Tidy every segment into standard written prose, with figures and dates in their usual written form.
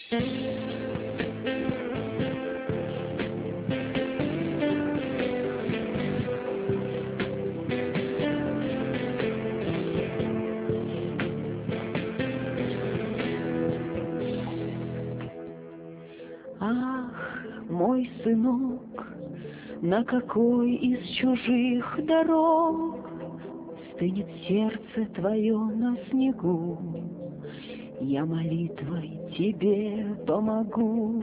Ах, мой сынок, на какой из чужих дорог стынет сердце твое на снегу? Я молитвой тебе помогу.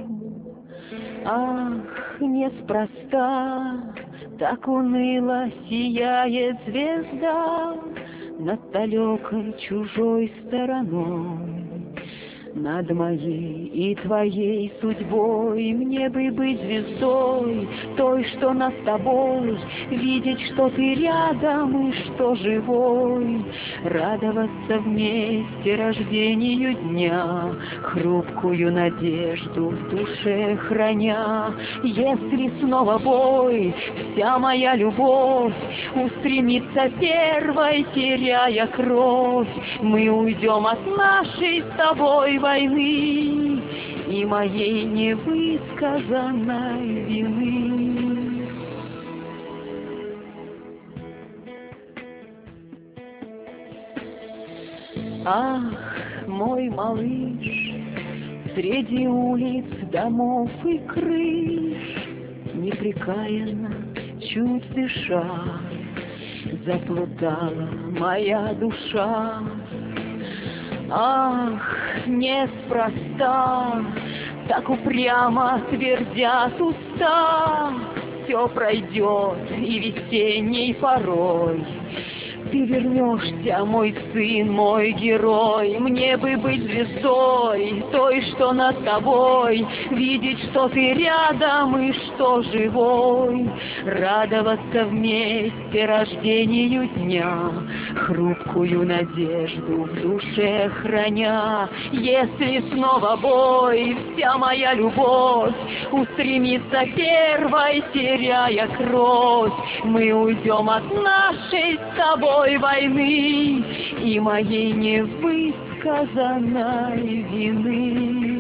Ах, неспроста так уныло сияет звезда над далекой чужой стороной. Над моей и твоей судьбой мне бы быть звездой, той, что над тобой, видеть, что ты рядом и что живой, радоваться вместе рождению дня, хрупкую надежду в душе храня. Если снова бой, вся моя любовь устремится первой, теряя кровь, мы уйдем от нашей с тобой войны и моей невысказанной вины. Ах, мой малыш, среди улиц, домов и крыш, непрекаянно, чуть дыша, заплутала моя душа. Ах, неспроста так упрямо твердят уста, все пройдет и весенней порой. Ты вернешься, мой сын, мой герой, мне бы быть звездой, той, что над тобой, видеть, что ты рядом и что живой, радоваться вместе рождению дня, хрупкую надежду в душе храня. Если снова бой, вся моя любовь устремится первой, теряя кровь, мы уйдем от нашей с тобой войны и моей невысказанной вины.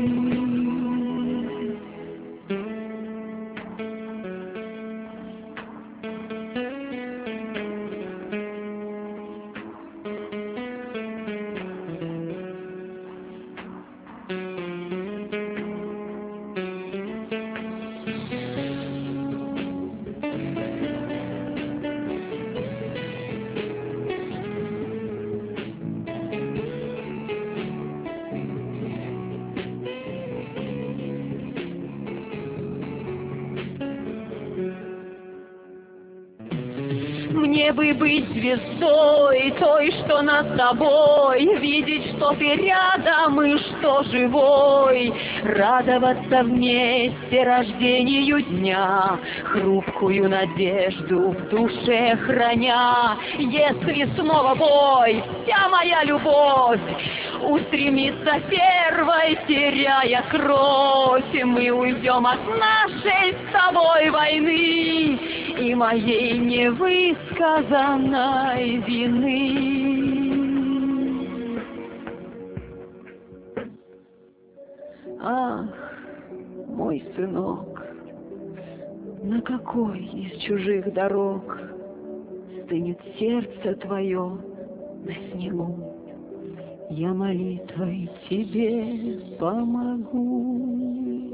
Мне бы быть звездой, той, что над тобой, видеть, что ты рядом и что живой, радоваться вместе рождению дня, хрупкую надежду в душе храня. Если снова бой, вся моя любовь устремится первой, теряя кровь, мы уйдем от нашей с тобой войны и моей невысказанной вины. Ах, мой сынок, на какой из чужих дорог стынет сердце твое на снегу? Я молитвой тебе помогу.